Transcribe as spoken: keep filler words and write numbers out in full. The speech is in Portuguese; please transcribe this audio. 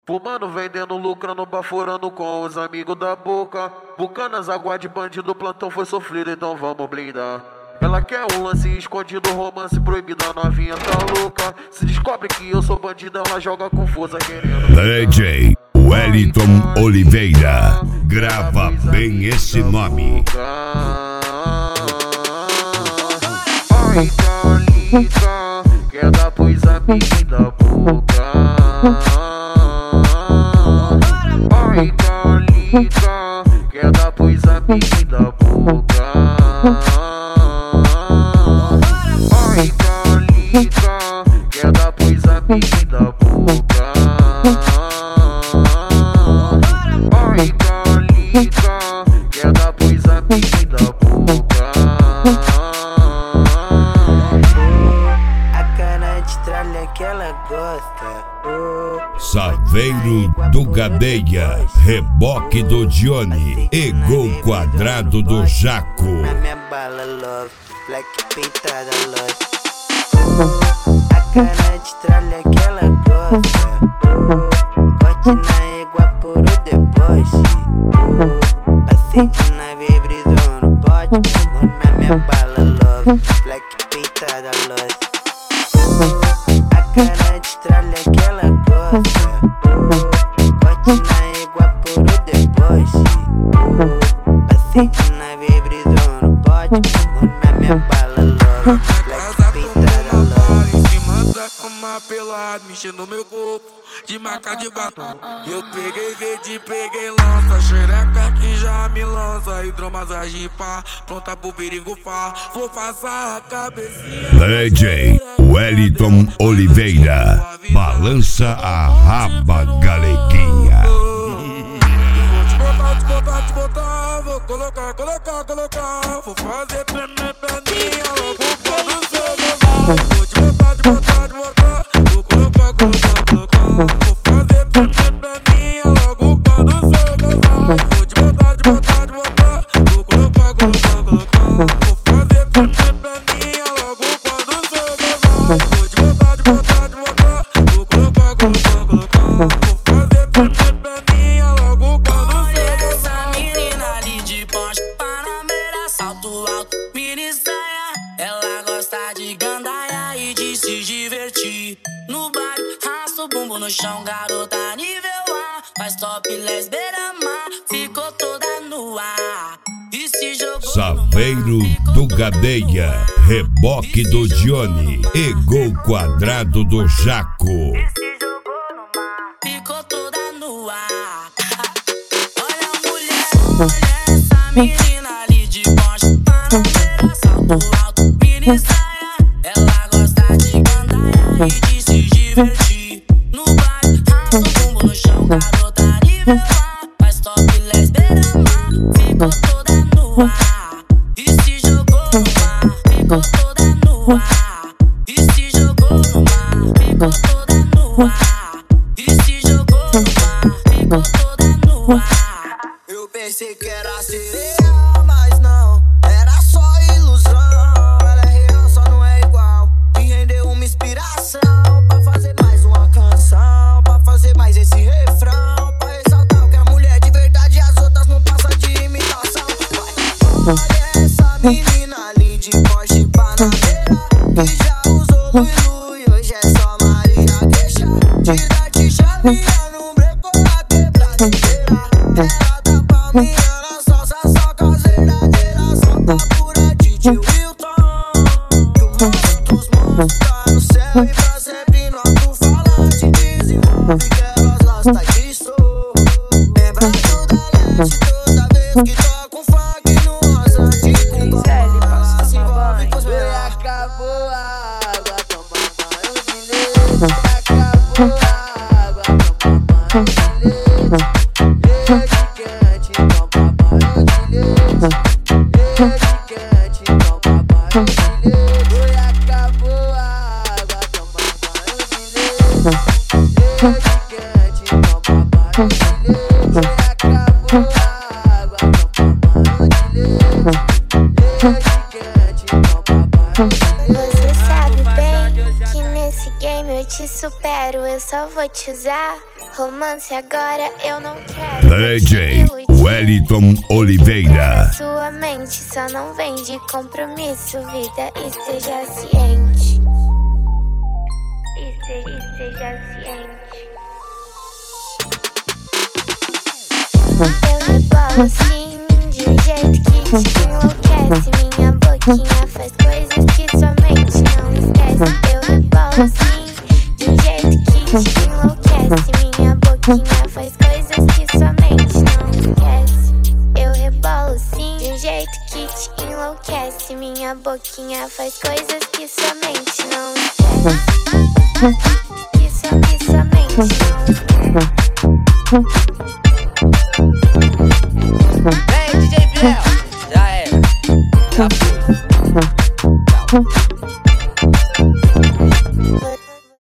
Fumando, vendendo, lucrando, baforando com os amigos da boca. Bucanas, água de bandido, plantão foi sofrido, então vamos blindar. Ela quer um lance escondido, romance proibido, a novinha tá louca. Se descobre que eu sou bandido, ela joga com força querendo. D J Wellington Oliveira, grava bem esse nome. Ai, Calica, quer dar pros amigos da boca. Ai, Calica, quer dar pros amigos da boca. Ai, Calica, quer dar pros amigos da boca. Ai, Calica, quer dar pros amigos da boca. A cana de tralha que ela gosta. Saveiro do Gadeia, reboque do Dione e gol quadrado do Jaco. Na minha bala love, black peitada love. A cana de tralha que ela gosta. Corte na égua por o deboche. Aceite na vibrisão no pote. Na minha bala love, black peitada love. A cana de tralha que ela gosta. Corte na égua por o deboche. Aceite na vibrisão no pote. Na minha bala love, black peitada love. Em cima da cama pelado, mexendo no meu corpo de marca de batom. Eu peguei verde, peguei lança, xereca que já me lança. Hidromassagem pá, pronta pro perigo pá. Vou passar a cabecinha. D J Wellington Oliveira, balança a raba, galeguinha. Vou te botar, te botar, te botar. Vou colocar, colocar, colocar. Vou fazer tremer perninha logo quando seu gozar. Vou te botar, te botar, te botar. Vou colocar, colocar, colocar. Vou fazer tremer perninha logo quando seu gozar. Vou te botar, te botar, te botar. Vou colocar, colocar, colocar. Vou fazer tremer perninha logo quando seu gozar. Vou te botar, te botar, te botar. Vou colocar, colocar, colocar. Vou fazer tremer perninha logo quando seu gozar. Essa menina ali de Porsche, Panamera, salto alto, mini saia. Ela gosta de gandaia e de se divertir. No baile, raça o bumbum no chão, garota nível A. Faz topless, beira-mar, ficou toda nua. E se jogou Saveiro do Gadeia, reboque do Dione e gol quadrado do Jaco. se jogou no mar, ficou toda nua. Olha a mulher, olha essa menina ali de Porsche, Panamera, salto alto, mini saia. Ela gosta de gandaia e de se divertir. No baile, raça o bumbum no chão, garota nível A. Faz topless, beira-mar, ficou toda nua. E se jogou no mar, ficou toda nua. E se jogou no mar, ficou toda nua. E se jogou no mar, ficou toda nua. Eu pensei que era sereia, mas não, era só ilusão. Ela é real, só não é igual. Me rendeu uma inspiração pra fazer mais uma canção, pra fazer mais esse refrão, pra ressaltar que a mulher de verdade e as outras não passam de imitação. Vai. Olha essa menina ali de Porsche Panamera, que já usou Lulu e hoje é só Maria Queixa. Tira de chavinha no breco pra quebrar inteira. Ela tá palminha na salsa, só caseiradeira. Solta pura D J Wilton, que o monstro dos monstros tá no céu e pra sempre no alto-falante desenvolve que elas gostam disso. Lembra do da leste toda vez que toca um funk no rasante com cola, se envolve com os meus. E acabou a água, toma banho de leite. Acabou a água, toma banho de leite. Leite quente, toma banho de leite. Leite quente, toma banho de leite. E acabou a água, toma banho de leite. Leite quente, toma banho de leite. E acabou a água, toma banho de leite. Leite quente, toma banho de leite. Você sabe bem que nesse game eu te supero, eu só vou te usar. romance agora, eu não quero. D J Wellington Oliveira. Sua mente só não vem de compromisso, vida, esteja ciente. Esteja, esteja ciente. Eu rebolo sim, de um jeito que te enlouquece. Minha boquinha faz coisas que sua mente não esquece. Eu rebolo sim, de um jeito que te enlouquece. Minha boquinha faz coisas que sua mente não esquece. Eu rebolo sim, de um jeito que te enlouquece. Minha boquinha faz coisas que sua mente não esquece. Que sua, que sua mente não esquece. Vem, D J Biel, já era.